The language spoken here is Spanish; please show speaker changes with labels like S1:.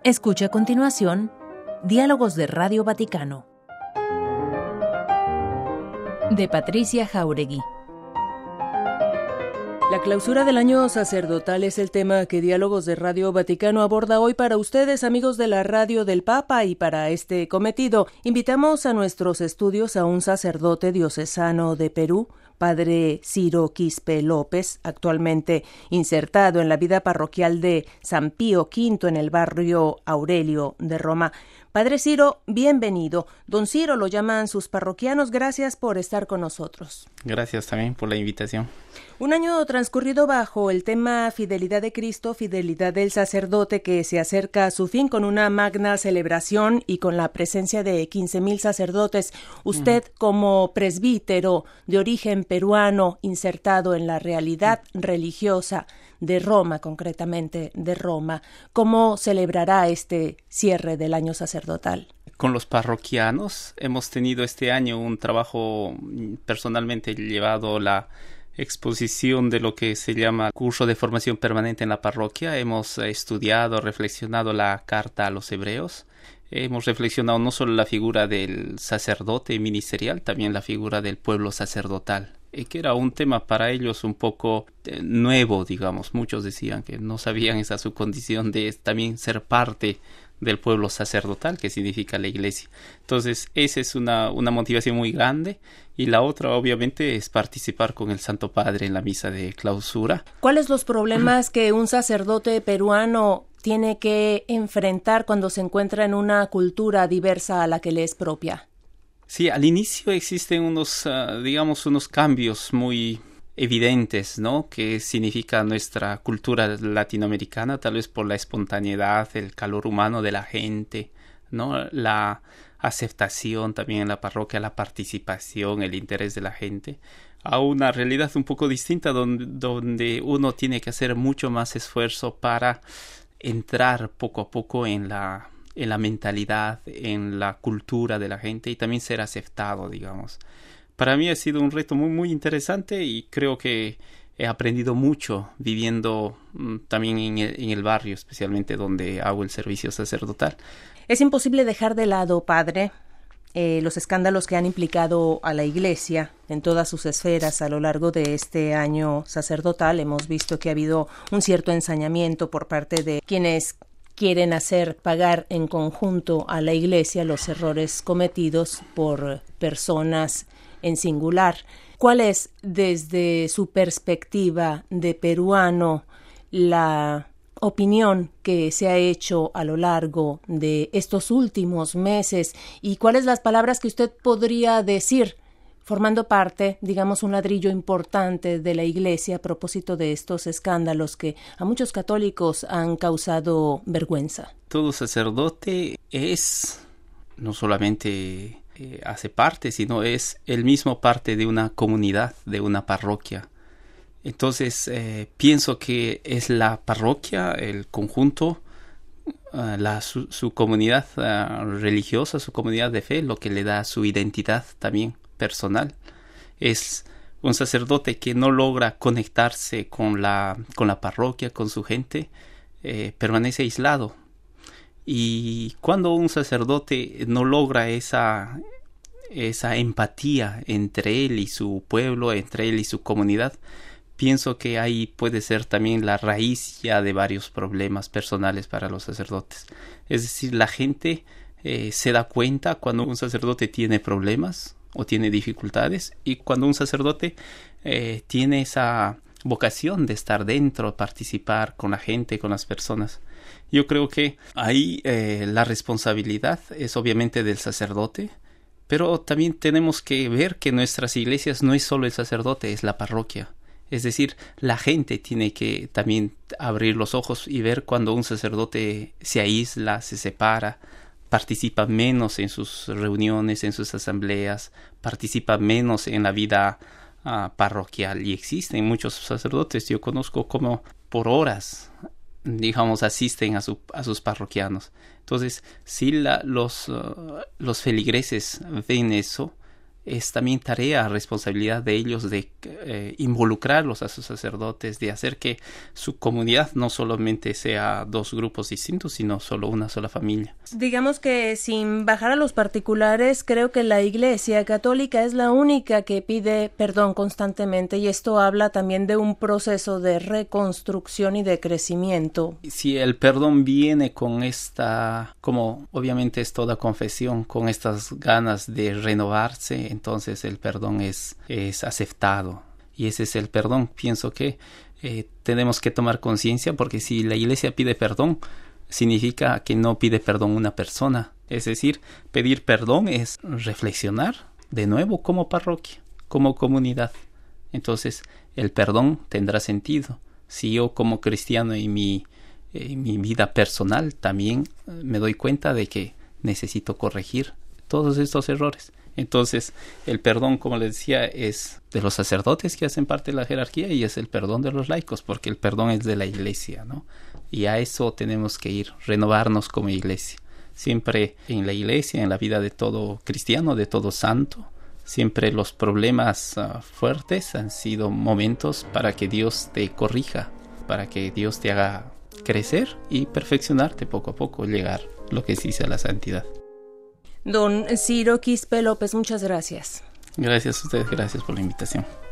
S1: Escucha a continuación Diálogos de Radio Vaticano de Patricia Jáuregui. La clausura del año sacerdotal es el tema que Diálogos de Radio Vaticano aborda hoy para ustedes, amigos de la Radio del Papa, y para este cometido invitamos a nuestros estudios a un sacerdote diocesano de Perú, Padre Ciro Quispe López, actualmente insertado en la vida parroquial de San Pío V en el barrio Aurelio de Roma. Padre Ciro, bienvenido. Don Ciro lo llaman sus parroquianos. Gracias por estar con nosotros.
S2: Gracias también por la invitación.
S1: Un año transcurrido bajo el tema Fidelidad de Cristo, Fidelidad del Sacerdote, que se acerca a su fin con una magna celebración y con la presencia de 15,000 sacerdotes. Usted, como presbítero de origen peruano, insertado en la realidad religiosa de Roma, concretamente de Roma, ¿cómo celebrará este cierre del año sacerdotal?
S2: Con los parroquianos hemos tenido este año un trabajo personalmente llevado la exposición de lo que se llama curso de formación permanente en la parroquia. Hemos estudiado, reflexionado la carta a los hebreos. Hemos reflexionado no solo la figura del sacerdote ministerial, también la figura del pueblo sacerdotal, que era un tema para ellos un poco nuevo, digamos. Muchos decían que no sabían esa su condición de también ser parte del pueblo sacerdotal, que significa la iglesia. Entonces, esa es una motivación muy grande. Y la otra, obviamente, es participar con el Santo Padre en la misa de clausura.
S1: ¿Cuáles los problemas que un sacerdote peruano tiene que enfrentar cuando se encuentra en una cultura diversa a la que le es propia?
S2: Sí, al inicio existen unos cambios muy evidentes, ¿no? Que significa nuestra cultura latinoamericana, tal vez por la espontaneidad, el calor humano de la gente, ¿no? La aceptación también en la parroquia, la participación, el interés de la gente, a una realidad un poco distinta donde uno tiene que hacer mucho más esfuerzo para entrar poco a poco en la mentalidad, en la cultura de la gente y también ser aceptado, digamos. Para mí ha sido un reto muy, muy interesante y creo que he aprendido mucho viviendo también en el barrio, especialmente donde hago el servicio sacerdotal.
S1: Es imposible dejar de lado, padre, los escándalos que han implicado a la Iglesia en todas sus esferas a lo largo de este año sacerdotal. Hemos visto que ha habido un cierto ensañamiento por parte de quienes quieren hacer pagar en conjunto a la Iglesia los errores cometidos por personas en singular. ¿Cuál es, desde su perspectiva de peruano, la opinión que se ha hecho a lo largo de estos últimos meses y cuáles las palabras que usted podría decir formando parte, digamos, un ladrillo importante de la Iglesia a propósito de estos escándalos que a muchos católicos han causado vergüenza?
S2: Todo sacerdote es no solamente hace parte, sino es él mismo parte de una comunidad, de una parroquia. Entonces, pienso que es la parroquia, el conjunto, su comunidad religiosa, su comunidad de fe, lo que le da su identidad también personal. Es un sacerdote que no logra conectarse con la parroquia, con su gente, permanece aislado. Y cuando un sacerdote no logra esa empatía entre él y su pueblo, entre él y su comunidad, pienso que ahí puede ser también la raíz ya de varios problemas personales para los sacerdotes. Es decir, la gente se da cuenta cuando un sacerdote tiene problemas o tiene dificultades, y cuando un sacerdote tiene esa vocación de estar dentro, participar con la gente, con las personas. Yo creo que ahí la responsabilidad es obviamente del sacerdote, pero también tenemos que ver que nuestras iglesias no es solo el sacerdote, es la parroquia. Es decir, la gente tiene que también abrir los ojos y ver cuando un sacerdote se aísla, se separa, participa menos en sus reuniones, en sus asambleas, participa menos en la vida parroquial. Y existen muchos sacerdotes, yo conozco como por horas, digamos, asisten a sus parroquianos. Entonces, si los feligreses ven eso, es también tarea, responsabilidad de ellos de involucrarlos a sus sacerdotes, de hacer que su comunidad no solamente sea dos grupos distintos, sino solo una sola familia.
S1: Digamos que sin bajar a los particulares, creo que la Iglesia Católica es la única que pide perdón constantemente, y esto habla también de un proceso de reconstrucción y de crecimiento.
S2: Si el perdón viene con esta, como obviamente es toda confesión, con estas ganas de renovarse, entonces el perdón es aceptado. Y ese es el perdón. Pienso que tenemos que tomar conciencia, porque si la Iglesia pide perdón, significa que no pide perdón una persona. Es decir, pedir perdón es reflexionar de nuevo como parroquia, como comunidad. Entonces el perdón tendrá sentido. Si yo como cristiano en mi vida personal también me doy cuenta de que necesito corregir todos estos errores. Entonces el perdón, como les decía, es de los sacerdotes que hacen parte de la jerarquía, y es el perdón de los laicos, porque el perdón es de la Iglesia, ¿no? Y a eso tenemos que ir, renovarnos como Iglesia. Siempre en la Iglesia, en la vida de todo cristiano, de todo santo, siempre los problemas fuertes han sido momentos para que Dios te corrija, para que Dios te haga crecer y perfeccionarte poco a poco, llegar lo que sí sea la santidad.
S1: Don Ciro Quispe López, muchas gracias.
S2: Gracias a ustedes, gracias por la invitación.